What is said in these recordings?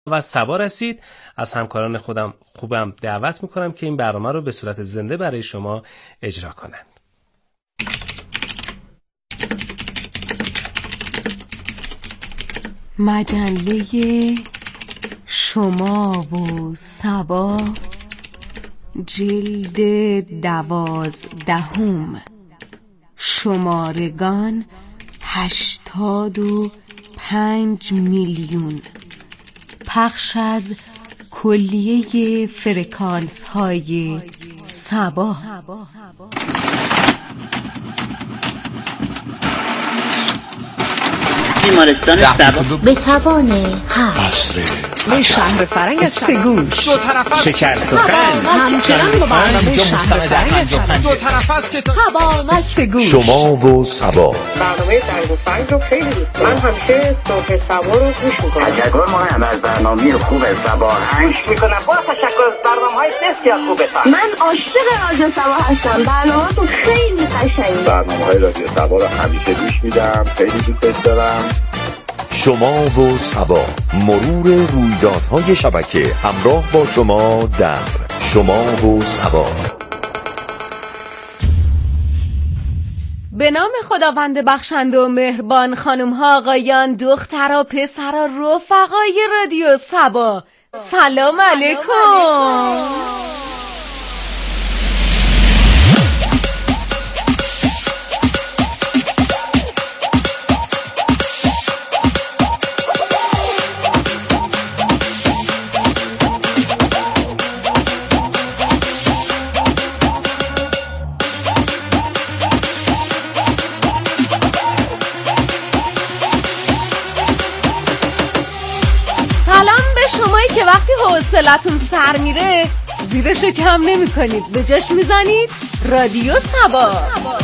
و صبا رسید. از همکاران خودم خوبم دعوت میکنم که این برنامه رو به صورت زنده برای شما اجرا کنند. مجله شما و صبا، جلد 12، شمارگان 85 میلیون، پخش از کلیه فرکانس های صبا. بیمارستان صبا به توان هفت به شهر فرنگ سگوش شکر سخن همچنان با برنامه شهر فرنگ دو طرف است که صبا و سگوش. شما و صبا برنامه فرنگ و فرنگ رو خیلی دوست دارم. من همیشه صبح صبا رو گوش میکنم. تشکر مهم از برنامه خوب صبا هنگ میکنم. با تشکر از برنامه‌های بسیار خوبتان. من عاشق رادیو صبا هستم. برنامه‌تون خیلی قشنگه. برنامه‌های رادیو صبا رو همیشه گوش میدم، خیلی دوستش دارم. شما و صبا، مرور رویدادهای شبکه همراه با شما در شما و صبا. به نام خداوند بخشنده و مهربان، خانم‌ها، آقایان، دخترها، پسرها، رفقای رادیو صبا، سلام علیکم. شمایی که وقتی حوصلتون سر میره زیرشو کم نمی کنید، به جاش میزنید رادیو صبا.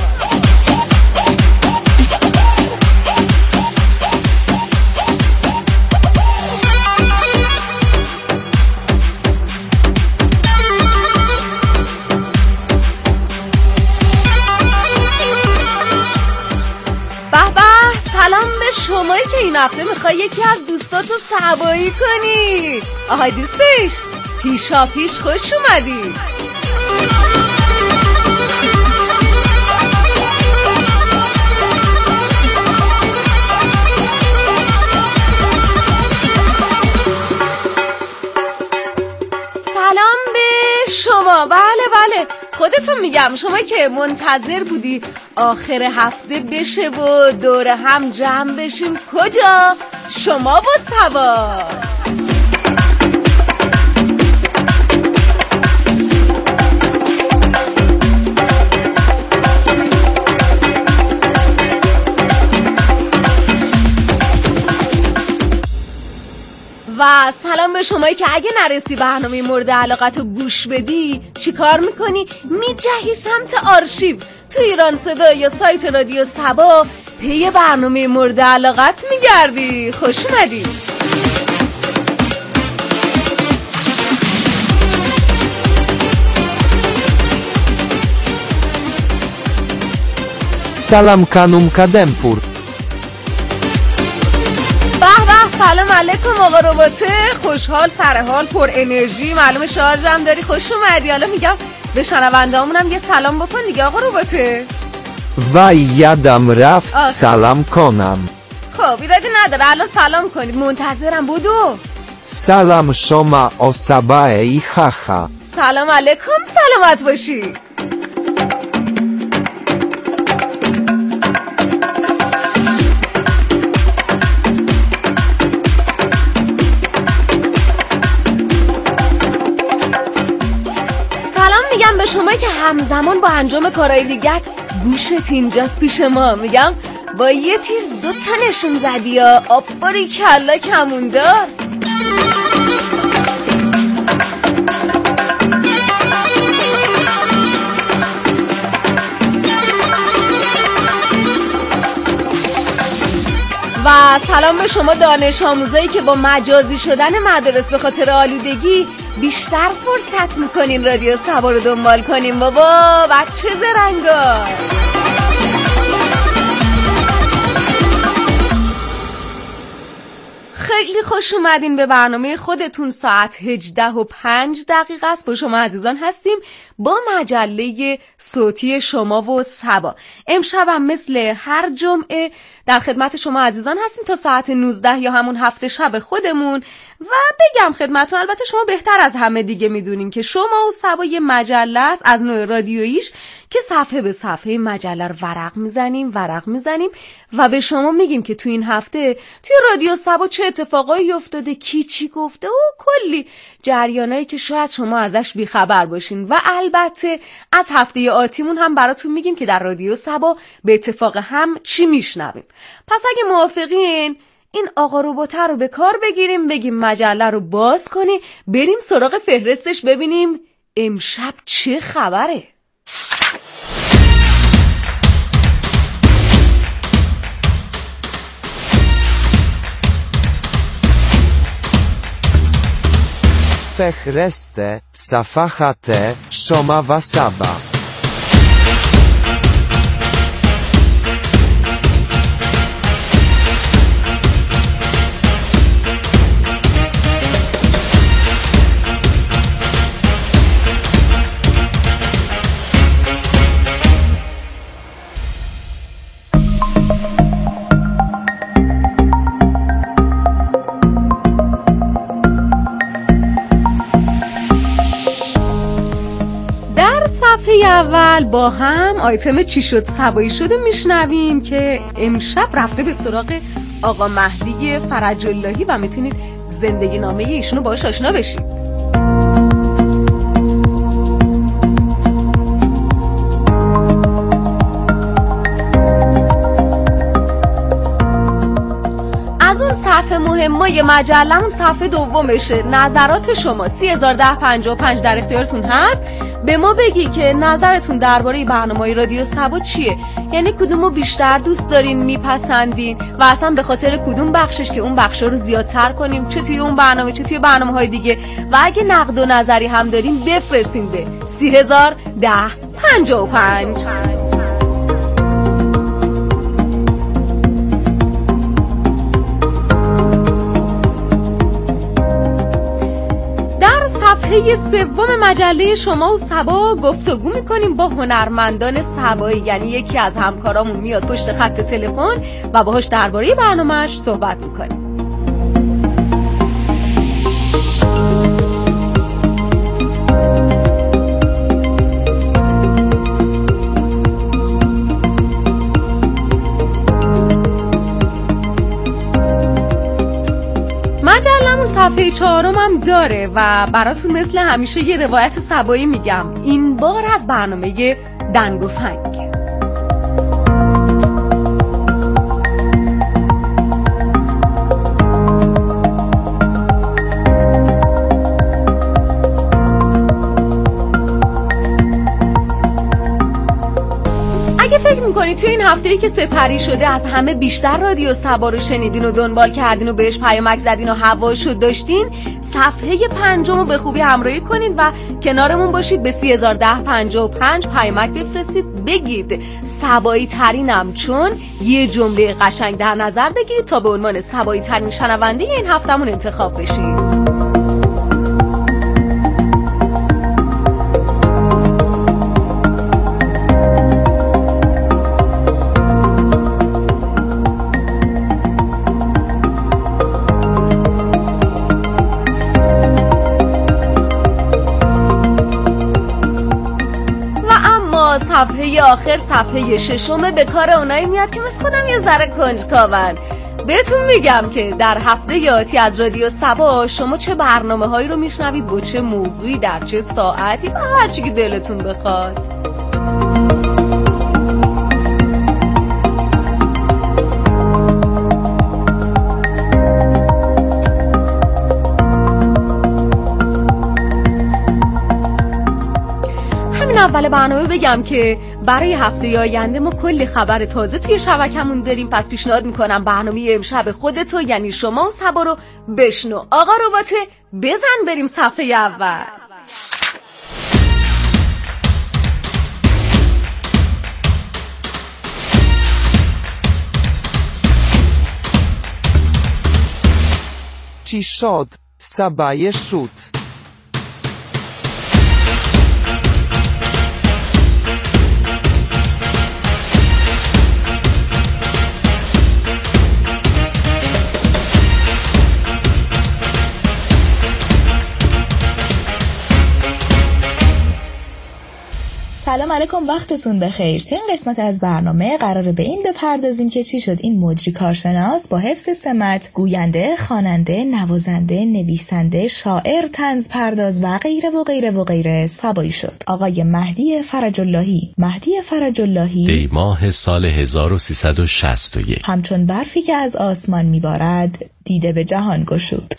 سلام به شمایی که این هفته میخوای یکی از دوستاتو صبایی کنی. آهای دوستش، پیشا پیش خوش اومدی. سلام به شما. بله خودتون میگم، شما که منتظر بودی آخر هفته بشه و دور هم جمع بشیم. کجا؟ شما با صبا. و سلام به شمایی که اگه نرسی برنامه مورد علاقت رو گوش بدی چی کار میکنی؟ میجهی سمت آرشیو تو ایران صدا یا سایت رادیو صبا، پی برنامه مورد علاقت میگردی. خوش اومدی. سلام کانوم کدمپور. سلام علیکم آقا رباته، خوشحال، سرحال، پر انرژی، معلومه شارژم داری. خوش اومدی. حالا میگم به شنوندهامونم یه سلام بکن دیگه آقا رباته. و یادم رفت سلام کنم. خب ایرادی نداره، الان سلام کنید، منتظرم. بودو سلام شما آسابای خاخا. سلام علیکم، سلامت باشی. میگم به شما که همزمان با انجام کارهای دیگت گوشت اینجاست پیش ما. میگم با یه تیر 2 تا نشون زدی یا آب باری کلا کموندار. و سلام به شما دانش آموزایی که با مجازی شدن مدارس به خاطر آلودگی بیشتر فرصت میکنین رادیو صبا رو دنبال کنین. بابا بچه زرنگا. خیلی خوش اومدین به برنامه خودتون. ساعت 18:05 است. با شما عزیزان هستیم با مجله صوتی شما و صبا. امشبم مثل هر جمعه در خدمت شما عزیزان هستیم تا ساعت 19 یا همون هفته شب خودمون. و بگم خدمتتون، البته شما بهتر از همه دیگه میدونین که شما و صبا یه مجله است از نوع رادیوییش که صفحه به صفحه مجله رو ورق میزنیم و به شما میگیم که تو این هفته توی رادیو صبا چه اتفاقایی افتاده، کی چی گفته و کلی جریانایی که شاید شما ازش بیخبر باشین. و البته از هفته آتیمون هم براتون میگیم که در رادیو صبا به اتفاق هم چی میشنویم. پس اگه موافقین این آقا رباته رو به کار بگیریم، بگیم مجله رو باز کنی، بریم سراغ فهرستش ببینیم امشب چه خبره. فهرست صفحات شما و صبا. صفحه اول با هم آیتم چی شد صبایی شد و میشنویم که امشب رفته به سراغ آقا مهدی فرج اللهی و میتونید زندگی نامه ایشونو باهاش آشنا بشید. از اون صفحه مهمای مجله‌مون صفحه دومشه. نظرات شما 301055 در اختیارتون هست. به ما بگی که نظرتون درباره برنامه‌های رادیو صبا چیه، یعنی کدومو بیشتر دوست دارین، میپسندین و اصلا به خاطر کدوم بخشش که اون بخشا رو زیادتر کنیم، چه توی اون برنامه چه توی برنامه‌های دیگه. و اگه نقد و نظری هم دارین بفرستین به 301055. صفحه سوم مجله شما و صبا گفتگو میکنیم با هنرمندان صبایی، یعنی یکی از همکارامون میاد پشت خط تلفن و باهاش درباره برنامه‌اش صحبت میکنیم. مجله‌مون صفحه 4 هم داره و براتون مثل همیشه یه روایت صبایی میگم، این بار از برنامه دنگ و فنگ. اگه فکر میکنی توی این هفته‌ای که سپری شده از همه بیشتر رادیو صبا رو شنیدین و دنبال کردین و بهش پیامک زدین و هواشو داشتین، صفحه 5 رو به خوبی همراهی کنید و کنارمون باشید. به 301055 پیامک بفرستید، بگید صبایی ترینم، چون یه جمله قشنگ در نظر بگیرید تا به عنوان صبایی ترین شنونده این هفتهمون انتخاب بشید. صفحه آخر، صفحه 6 به کار اونایی میاد که مثل خودم یه ذره کنجکاون. بهتون میگم که در هفته آتی از رادیو صبا شما چه برنامه هایی رو میشنوید، با چه موضوعی، در چه ساعتی و هر چی که دلتون بخواد. اول برنامه بگم که برای هفته آینده ما کلی خبر تازه توی شبکمون داریم، پس پیشنهاد میکنم برنامه امشب خودتو یعنی شما و صبا رو بشنو. آقا رباته بزن بریم صفحه اول. چی شد؟ سبای شد. سلام علیکم، وقتتون بخیر. تو این قسمت از برنامه قراره به این بپردازیم که چی شد این مجری کارشناس با حفظ سمت گوینده، خواننده، نوازنده، نویسنده، شاعر، طنز پرداز و غیره و غیره و غیره سبایی شد. آقای مهدی فرج اللهی دی ماه سال 1361 همچون برفی که از آسمان میبارد دیده به جهان گشود.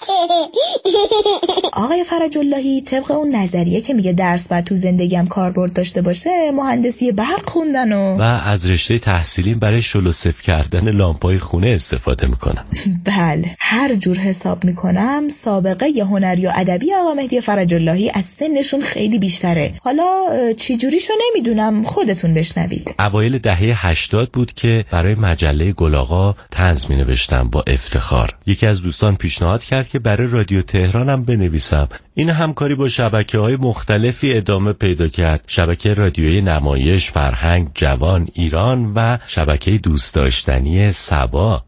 آقای فرج اللهی طبق اون نظریه که میگه درس باید تو زندگیم کاربرد داشته باشه، مهندسی برق خوندن و از رشته تحصیلیم برای شلوصف کردن لامپای خونه استفاده میکنم. بله، هر جور حساب میکنم سابقه هنری و ادبی آقا مهدی فرج اللهی از سنشون خیلی بیشتره. حالا چی جوریشو نمیدونم، خودتون بشنوید. اوایل دهه 80 بود که برای مجله گل‌آقا طنز مینوشتم با افتخار. یکی از دوستان پیشنهاد کرد که برای رادیو تهرانم بنویسم. این همکاری با شبکه‌های مختلفی ادامه پیدا کرد. شبکه رادیویی نمایش، فرهنگ، جوان، ایران و شبکه دوست داشتنی سبا.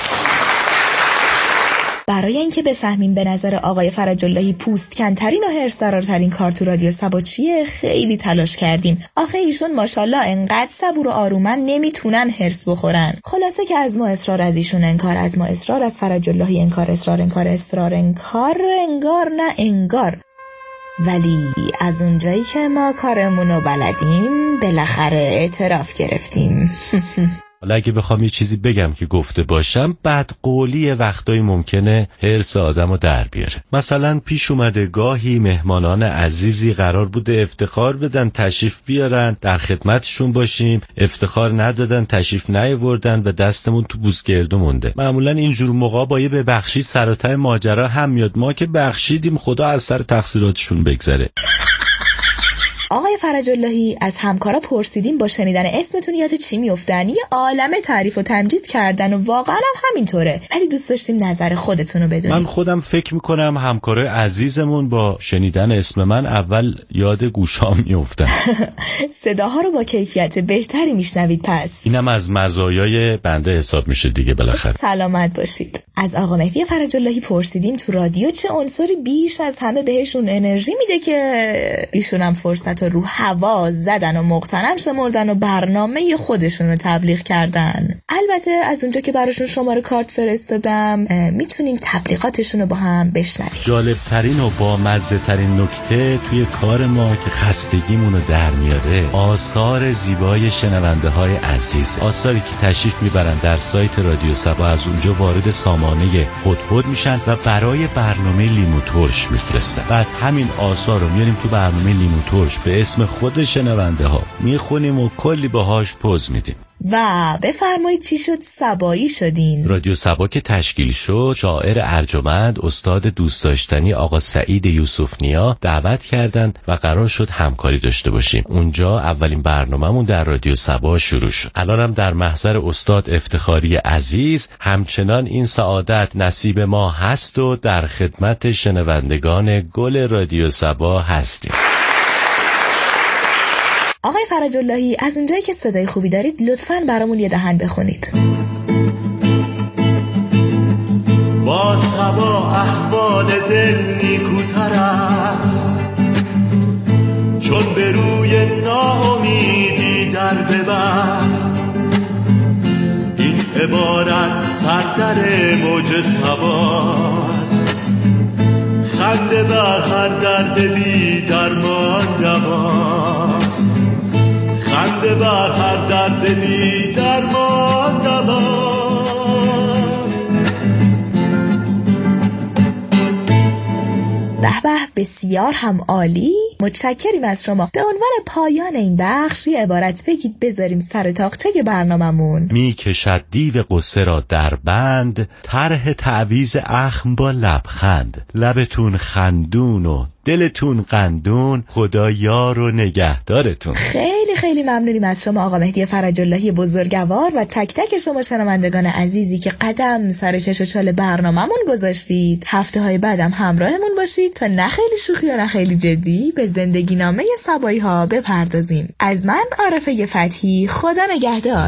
برای اینکه بفهمیم به نظر آقای فرج اللهی پوست کنترین و هرس‌دارترین کار تو رادیو سبا چیه، خیلی تلاش کردیم. آخه ایشون ماشاءالله انقدر صبور و آرومن نمیتونن هرس بخورن. خلاصه که از ما اصرار از ایشون انکار، از ما اصرار از فرج اللهی انکار، اصرار انگار نه انگار. ولی از اونجایی که ما کارمونو بلدیم بالاخره اعتراف گرفتیم. حالا اگه بخوام یه چیزی بگم که گفته باشم، بدقولی وقتایی ممکنه هرس آدمو در بیاره. مثلا پیش اومده گاهی مهمانان عزیزی قرار بوده افتخار بدن تشریف بیارن، در خدمتشون باشیم، افتخار ندادن، تشریف نیاوردن و دستمون تو بوسگردو مونده. معمولا اینجور موقع با یه ببخشی سر و ته ماجرا هم میاد. ما که بخشیدیم، خدا از سر تقصیراتشون بگذره. آقای فرج اللهی از همکارا پرسیدیم با شنیدن اسمتون یاد چی میافتن. یه عالمه تعریف و تمجید کردن و واقعا هم همینطوره، ولی دوست داشتیم نظر خودتونو بدونیم. من خودم فکر میکنم همکارای عزیزمون با شنیدن اسم من اول یاد گوشام میافتن. صداها رو با کیفیت بهتری میشنوید. پس اینم از مزایای بنده حساب میشه دیگه بالاخره. سلامت باشید. از آقا مهدی فرج اللهی پرسیدیم تو رادیو چه عنصری بیش از همه بهشون انرژی میده که ایشون هم فرصت رو هوا زدن و مقتنم شمردن و برنامه خودشون رو تبلیغ کردن. البته از اونجا که براشون شماره کارت فرستادم میتونیم تبلیغاتشون رو با هم بشنویم. جالب ترین و با مزه ترین نکته توی کار ما که خستگیمون رو در میاره، آثار زیبای شنونده های عزیز، آثاری که تشریف میبرن در سایت رادیو سبا، از اونجا وارد سامانه هدهد میشن و برای برنامه لیمو ترش میفرستن. بعد همین آثار رو میاریم تو برنامه لیمو ترش به اسم خود شنونده ها میخونیم و کلی باهاش پوز میدیم. و بفرمایید چی شد سبایی شدین؟ رادیو سبا که تشکیل شد، شاعر ارجمند استاد دوست داشتنی آقا سعید یوسف نیا دعوت کردند و قرار شد همکاری داشته باشیم. اونجا اولین برنامه‌مون در رادیو سبا شروع شد. الانم در محضر استاد افتخاری عزیز همچنان این سعادت نصیب ما هست و در خدمت شنوندگان گل رادیو سبا هستیم. آقای فرج اللهی از اونجایی که صدای خوبی دارید لطفاً برامون یه دهن بخونید. با سبا احوال دل نیکوتر است، چون به روی ناامیدی در ببست. این عبارت سردر موج سباست، خنده بر هر درد بی درمان دواست. خنده بر هر درد بی درمان دواست. به بسیار هم عالی. متشکریم از شما. به عنوان پایان این بخش یه عبارت بگید بذاریم سر تاقچه برناممون. میکشد دیو قصه را در بند، طرح تعویض اخم با لبخند. لبتون خندون و دلتون قندون، خدا یار و نگهدارتون. خیلی خیلی ممنونیم از شما آقا مهدی فرج اللهی بزرگوار و تک تک شما شنوندگان عزیزی که قدم سر چش و چال برنامه‌مون گذاشتید. هفته‌های بعدم همراهمون باشید تا نه خیلی شوخی و نه خیلی جدی به زندگی نامه صبایی ها بپردازیم. از من عارفه فتحی، خدا نگهدار.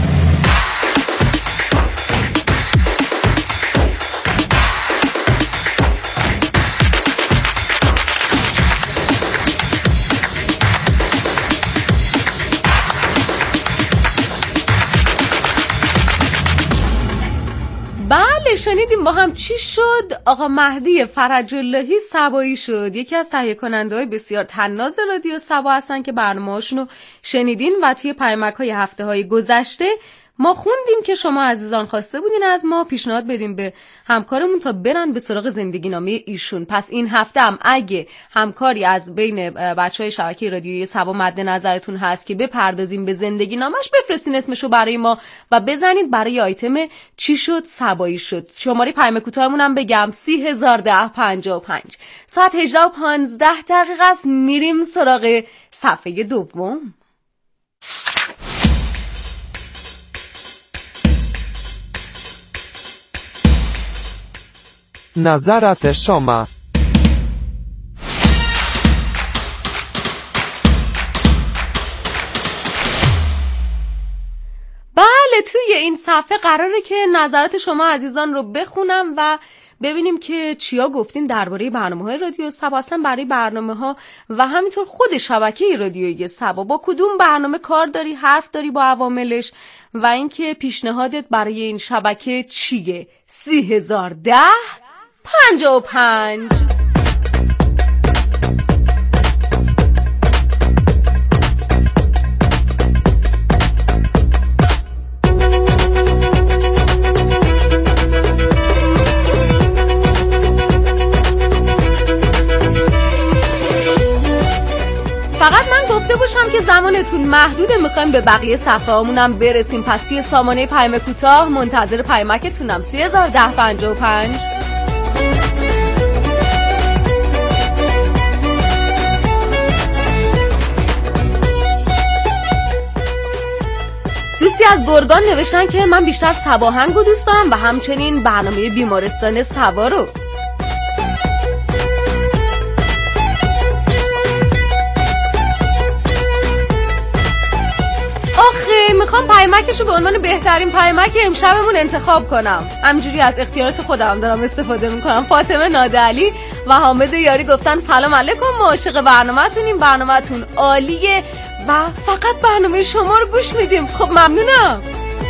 بله شنیدیم با هم چی شد. آقا مهدی فرج اللهی صبایی شد. یکی از تهیه کننده های بسیار طناز رادیو صبا هستن که برنامه‌هاشون رو شنیدین و توی پیامک‌های هفته‌های گذشته ما خوندیم که شما عزیزان خواسته بودین از ما پیشنهاد بدیم به همکارمون تا برن به سراغ زندگی نامه ایشون. پس این هفته هم اگه همکاری از بین بچهای شبکه رادیویی صبا مد نظرتون هست که بپردازیم به زندگی نامش، بفرستین اسمشو برای ما و بزنید برای آیتم چی شد صبایی شد. شماره پیام کوتاهمون هم بگم 301055. ساعت 18:15 است. میریم سراغ صفحه دوم. نظرت شما. بله توی این صفحه قراره که نظرات شما عزیزان رو بخونم و ببینیم که چیا گفتین درباره برنامه‌های رادیو صبا، اصلا برای برنامه‌ها و همینطور خود شبکه رادیویی صبا با کدوم برنامه کار داری، حرف داری با عواملش و اینکه پیشنهادت برای این شبکه چیه. 301055. فقط من گفته باشم که زمانتون محدوده، میخوایم به بقیه صفحه هامونم برسیم. پس توی سامانه پیام کوتاه منتظر پیامکتونم. 301055. دوستی از گرگان نوشتن که من بیشتر صباهنگو دوست دارم و همچنین برنامه بیمارستان صبا رو. میخوام پیامکشو به عنوان بهترین پیامک امشبمون انتخاب کنم. همینجوری از اختیارات خودم دارم استفاده میکنم. فاطمه نادعلی و حامد یاری گفتن سلام علیکم، ما عاشق برنامه‌تونیم، برنامه‌تون عالیه و فقط برنامه شما رو گوش میدیم. خب ممنونم.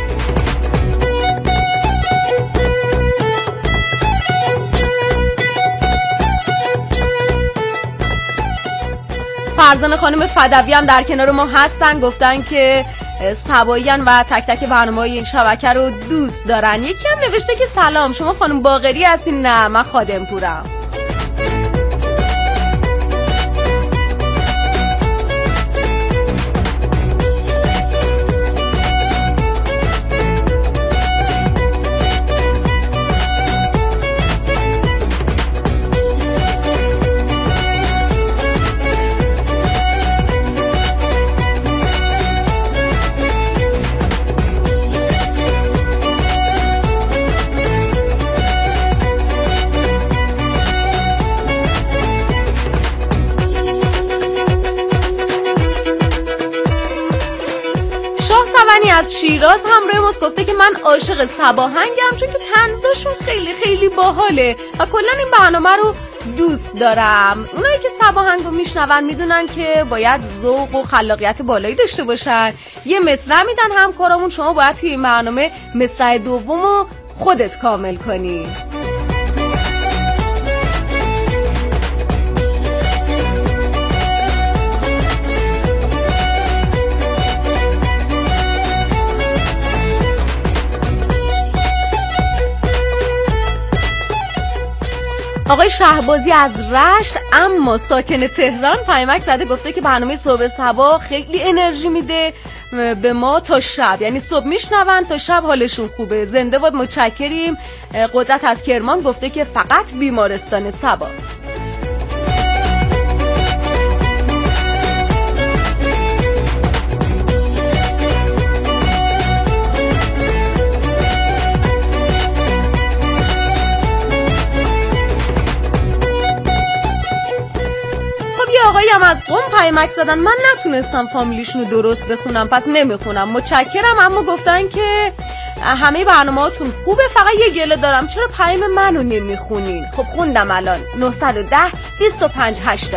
فرزان خانم فدوی هم در کنار ما هستن، گفتن که صباییان و تک تک برنامه‌های این شبکه رو دوست دارن. یکی هم نوشته که سلام، شما خانم باقری هستین؟ نه، من خادم پورم. از شیراز همراه ماست، گفته که من عاشق صباهنگم چون که طنزاشون خیلی خیلی باحاله و کلا این برنامه رو دوست دارم. اونایی که صباهنگو میشنون میدونن که باید ذوق و خلاقیت بالایی داشته باشن. یه مصرع میدن همکارامون، شما باید توی این برنامه مصرع دومو خودت کامل کنی. آقای شهبازی از رشت اما ساکن تهران پیامک زده، گفته که برنامه صبح صبا خیلی انرژی میده به ما تا شب، یعنی صبح میشنون تا شب حالشون خوبه. زنده باد، متشکریم. قدرت از کرمان گفته که فقط بیمارستان صبا. آقایی هم از قم پیامک زدن، من نتونستم فامیلیشونو درست بخونم پس نمیخونم. متشکرم، اما گفتن که همه برنامه‌هاتون خوبه، فقط یه گله دارم چرا پیام منو نمیخونین. خب خوندم الان. 910 25 80.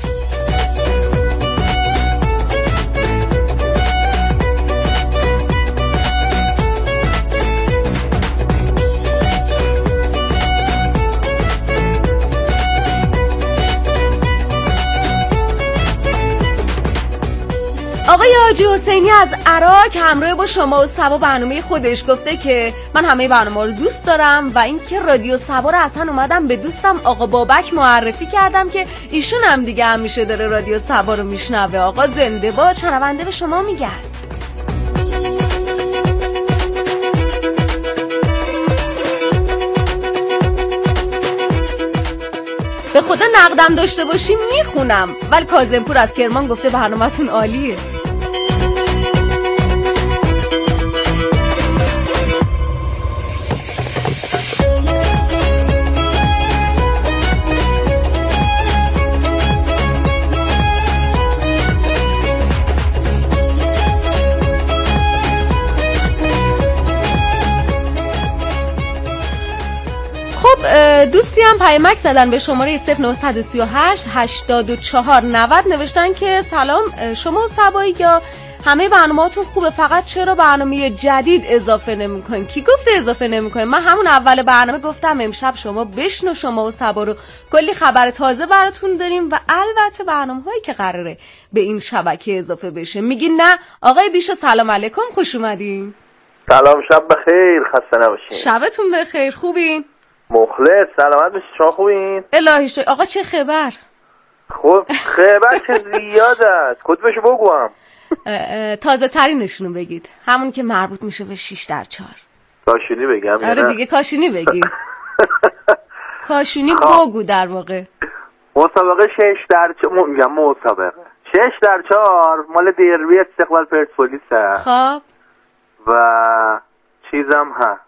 آقای حاجی حسینی از عراق همراه با شما و سبا برنامه خودش گفته که من همه برنامه رو دوست دارم و اینکه رادیو سبا رو اصلا اومدم به دوستم آقا بابک معرفی کردم که ایشون هم دیگه همیشه داره رادیو سبا رو میشنوه. آقا زنده باد، شنونده به شما میگرد. به خدا نقدم داشته باشیم میخونم، ولی کاظمپور از کرمان گفته برنامه‌تون عالیه. دوستی هم پیامک زدن به شماره 0938 84 90 نوشتن که سلام، شما و سبایی یا همه برنامه‌هاتون خوبه، فقط چرا برنامه جدید اضافه نمی‌کنین؟ کی گفته اضافه نمی‌کنین؟ من همون اول برنامه گفتم امشب شما بشنو شما و سبا رو، کلی خبر تازه براتون داریم و البته برنامه‌هایی که قراره به این شبکه اضافه بشه. میگین نه؟ آقای بیشو سلام علیکم، خوش اومدین. سلام، شب بخیر، خسته نباشین. شبتون بخیر، خوبین؟ مخلص، سلامت باشید، شما خوبین؟ الهی شکر. آقا چه خبر؟ خب خبر که زیاد است، کدومشو بگوام؟ تازه ترینشونو بگید، همون که مربوط میشه به 6x4. کاشونی بگم؟ آره دیگه کاشونی بگید. کاشونی بگو در واقع. مسابقه 6x4 میگم، مسابقه 6x4 مال دربی استقلال پرسپولیسه. خب و چیزم هست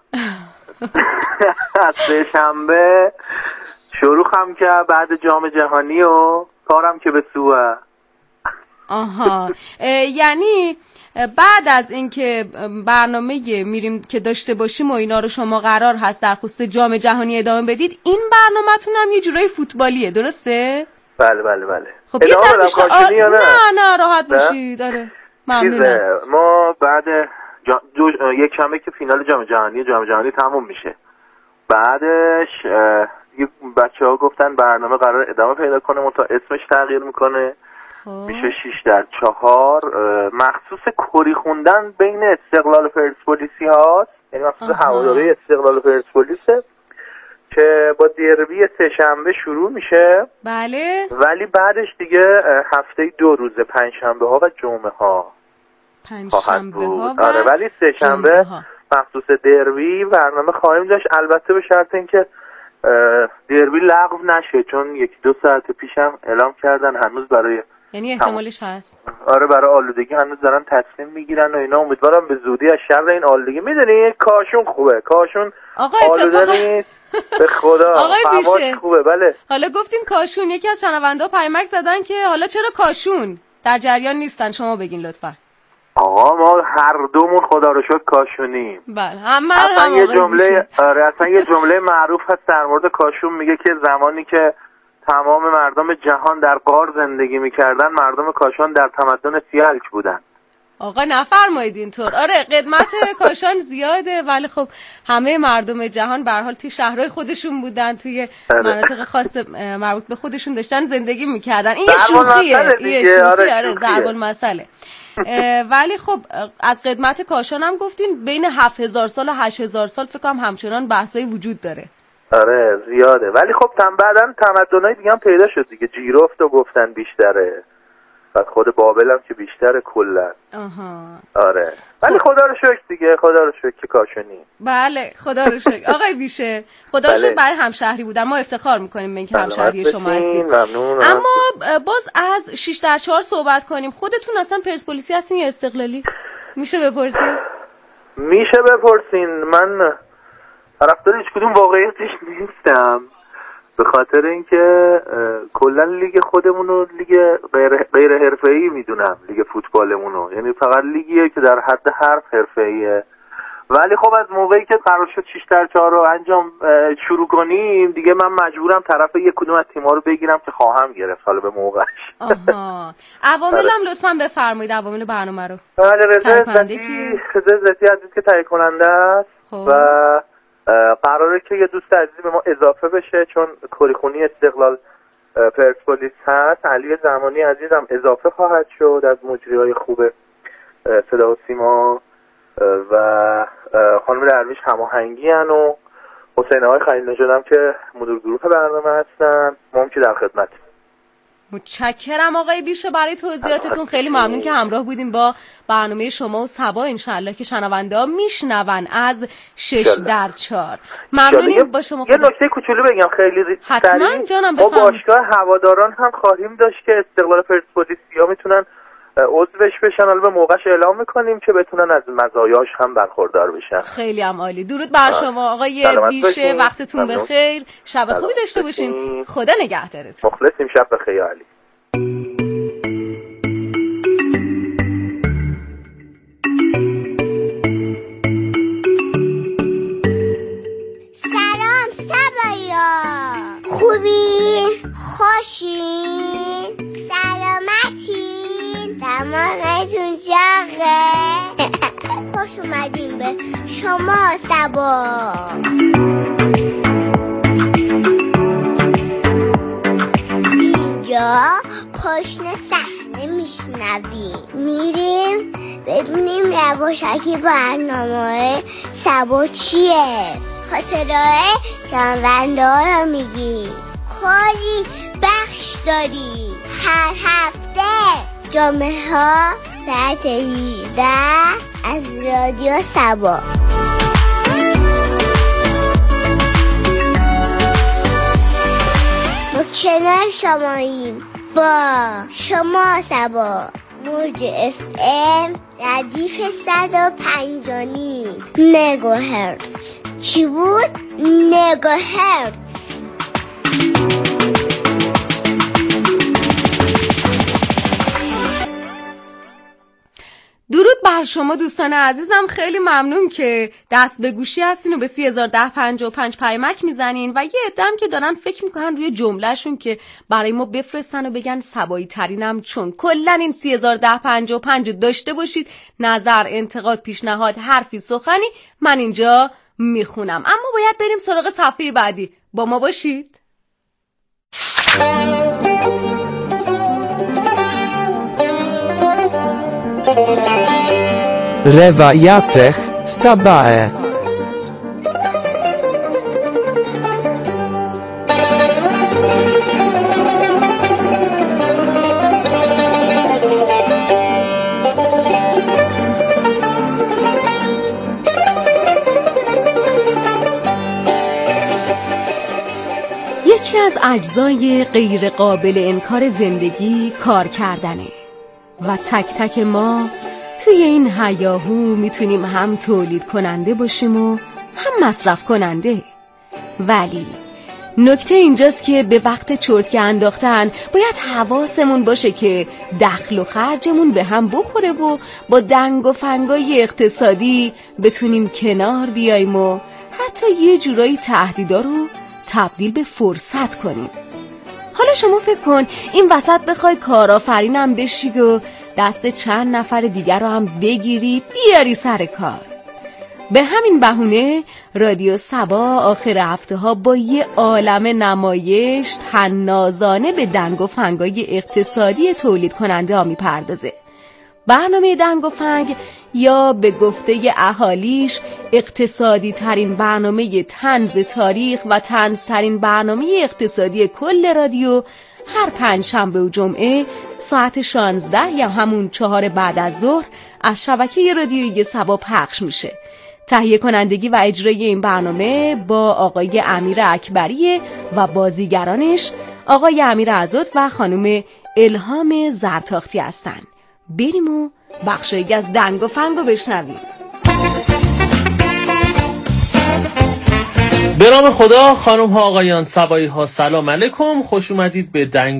از سه شنبه شروع هم که بعد جام جهانی و کارم که به سوه. آها، یعنی بعد از اینکه برنامه میریم که داشته باشیم و اینا رو شما قرار هست در خصوص جام جهانی ادامه بدید، این برنامه‌تون هم یه جورای فوتبالیه، درسته؟ بله بله بله. خب یه نه راحت باشید. داره ممنونم. ما بعد یک شنبه که فینال جام جهانی تموم میشه، بعدش بچه‌ها گفتن برنامه قرار ادامه پیدا کنه، منتها اسمش تغییر میکنه، میشه 6x4 مخصوص کری خوندن بین استقلال پرسپولیسی هاست، یعنی مخصوص هواداری استقلال پرسپولیسه که با دربی سه شنبه شروع میشه. بله. ولی بعدش دیگه هفته 2 روز، پنجشنبه ها و جمعه ها خواهد بود. آره، ولی سه شنبه مخصوص دربی برنامه خواهیم داشت، البته به شرط اینکه دربی لغو نشه، چون 1-2 ساعت پیشم اعلام کردن هنوز برای، یعنی احتمالش هست. آره، برای آلودگی هنوز دارن تصمیم میگیرن و اینا. امیدوارم به زودی از شر این آلودگی، میدونی کاشون خوبه، کاشون آلوده نیست به خدا، هواش خوبه. بله حالا گفتین کاشون، یکی از شنونده ها پیامک زدن که حالا چرا کاشون در جریان نیستن، شما بگین لطفا. آقا ما هر دومون خدا رو شکر کاشونیم. بله اصلا یه جمله معروف هست در مورد کاشون، میگه که زمانی که تمام مردم جهان در غار زندگی میکردن، مردم کاشان در تمدن سیالک بودن. آقا نفرمایید اینطور. آره قدمت کاشان زیاده، ولی خب همه مردم جهان به هر حال توی شهرهای خودشون بودن، توی مناطق خاص مربوط به خودشون داشتن زندگی میکردن. این شوخیه، آره ضرب المثله. ولی خب از قدمت کاشان هم گفتین بین 7000 سال و 8000 سال فکر کنم همچنان بحثایی وجود داره. آره زیاده، ولی خب بعدن تمدن‌های دیگه هم پیدا شد دیگه. جیرفت رو گفتن بیشتره، بعد خود بابل هم که بیشتره کلا. آره ولی خدا رو شکر دیگه، خدا رو شکر که کاشانی. بله خدا رو شکر. آقای بیشه خدا رو شکر برای همشهری بودن، ما افتخار میکنیم به اینکه همشهری شما هستیم. ممنون. اما باز از 6x4 صحبت کنیم. خودتون اصلا پرسپولیسی هستین یا استقلالی؟ میشه بپرسین؟ میشه بپرسین. من طرفدار هیچ کدوم واقعیتش نیستم، به خاطر اینکه کلا لیگ خودمون رو لیگ غیر حرفه‌ای میدونم، لیگ فوتبالمون رو، یعنی فقط لیگیه که در حد حرف حرفه‌ایه. ولی خب از موقعی که قرار شد 6x4 رو انجام شروع کنیم دیگه من مجبورم طرف یک کدوم از تیم‌ها رو بگیرم که خواهم گرفت حالا به موقعش. آها. عواملم لطفاً بفرمایید، عوامل برنامه رو. بله، رضا عزیزی که تهیه کننده است و قراره که یه دوست عزیزی به ما اضافه بشه چون کریخونی استقلال پرسپولیس هست. علی زمانی عزیزم اضافه خواهد شد از مجریای خوب صدا و سیما و خانم درویش هماهنگی ان و حسین آقای خلیل نژادم که مدیر گروه برنامه هستن. ما هم که در خدمت. متشکرم آقای بیشه برای توضیحاتتون، خیلی ممنون که همراه بودیم با برنامه شما و صبا. انشالله که شنونده ها میشنون از 6x4. ممنونیم با شما. یه نکته کوچولو بگم خیلی حتما جانم بفرمایید. ما باشگاه هواداران هم خواهیم داشت که استقلال پرسپولیسیا میتونن عضوش بشن، حالا به موقعش اعلام میکنیم که بتونن از مزایاش هم برخوردار بشن. خیلی هم عالی. درود بر شما آقای بیشه، وقتتون بخیر، شب خوبی داشته باشین. خدا نگهدارتون. مخلصیم، شب بخیر علی. سلام سبایا، خوبی؟ خوشین؟ سلامتین؟ دماغتون جاقه؟ خوش اومدیم به شما سبا. اینجا پشت صحنه میشنویم، میریم ببینیم رواشکی برنامه سبا چیه، خاطره شنونده ها رو میگیم، کلی بخش داری. هر هفته جمعه ها ساعت 18 از رادیو سبا. ما کنار شماییم، با شما سبا. موج FM ردیف 105.9 مگاهرتز. چی بود؟ مگاهرتز. درود بر شما دوستان عزیزم، خیلی ممنون که دست به گوشی هستین و به 301055 پیامک میزنین و یه عده‌ام که دارن فکر میکنن روی جملهشون که برای ما بفرستن و بگن سبایی ترینم، چون کلن این 301055 داشته باشید. نظر، انتقاد، پیشنهاد، حرفی، سخنی من اینجا میخونم. اما باید بریم سراغ صفحه بعدی. با ما باشید. روایت سبا. یکی از اجزای غیر قابل انکار زندگی کار کردنه و تک تک ما توی این هیاهو میتونیم هم تولید کننده باشیم و هم مصرف کننده. ولی نکته اینجاست که به وقت چرتکه انداختن باید حواسمون باشه که دخل و خرجمون به هم بخوره و با دنگ و فنگای اقتصادی بتونیم کنار بیاییم و حتی یه جورایی تهدیدا رو تبدیل به فرصت کنیم. حالا شما فکر کن این وسط بخوای کارآفرینم بشی و دست چند نفر دیگر رو هم بگیری بیاری سر کار. به همین بهونه رادیو سبا آخر هفته ها با یه عالم نمایش طنازانه به دنگ و فنگای اقتصادی تولید کننده ها میپردازه. برنامه دنگ و فنگ یا به گفته اهالیش اقتصادی ترین برنامه طنز تاریخ و طنز ترین برنامه اقتصادی کل رادیو هر پنجشنبه و جمعه ساعت 16 یا همون 4 بعد از ظهر از شبکه رادیویی سبا پخش میشه. تهیه کنندگی و اجرای این برنامه با آقای امیر اکبری و بازیگرانش آقای امیر عزت و خانم الهام زرتاختی هستند. بریم و بخشایی از دنگ و فنگ رو بشنویم. به نام خدا، خانم ها آقایان، صبایی ها، سلام علیکم، خوش اومدید به دنگ